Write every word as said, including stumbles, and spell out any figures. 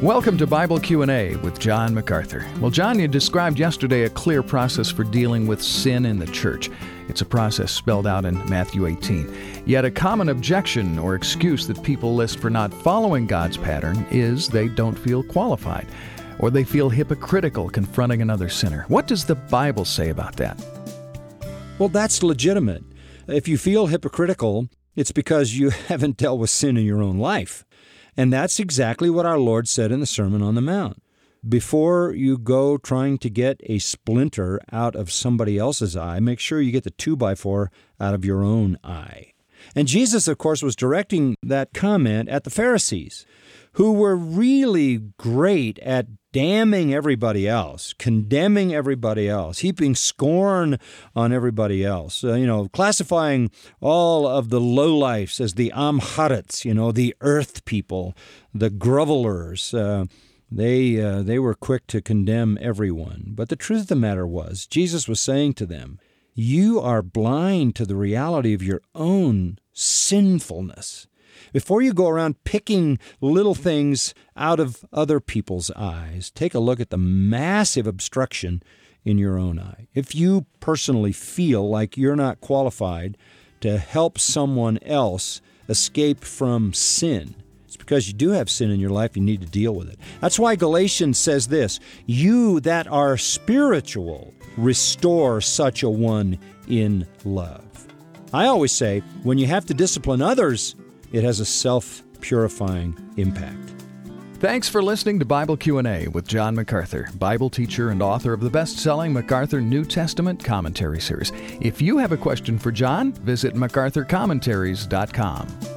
Welcome to Bible Q and A with John MacArthur. Well, John, you described yesterday a clear process for dealing with sin in the church. It's a process spelled out in Matthew eighteen. Yet a common objection or excuse that people list for not following God's pattern is they don't feel qualified, or they feel hypocritical confronting another sinner. What does the Bible say about that? Well, that's legitimate. If you feel hypocritical, it's because you haven't dealt with sin in your own life. And that's exactly what our Lord said in the Sermon on the Mount. Before you go trying to get a splinter out of somebody else's eye, make sure you get the two by four out of your own eye. And Jesus, of course, was directing that comment at the Pharisees, who were really great at damning everybody else, condemning everybody else, heaping scorn on everybody else, uh, you know, classifying all of the lowlifes as the Amharitz, you know, the earth people, the grovelers. Uh, they, uh, they were quick to condemn everyone. But the truth of the matter was, Jesus was saying to them, you are blind to the reality of your own sinfulness. Before you go around picking little things out of other people's eyes, take a look at the massive obstruction in your own eye. If you personally feel like you're not qualified to help someone else escape from sin, it's because you do have sin in your life. You need to deal with it. That's why Galatians says this, you that are spiritual, restore such a one in love. I always say, when you have to discipline others, it has a self-purifying impact. Thanks for listening to Bible Q and A with John MacArthur, Bible teacher and author of the best-selling MacArthur New Testament Commentary Series. If you have a question for John, visit macarthur commentaries dot com.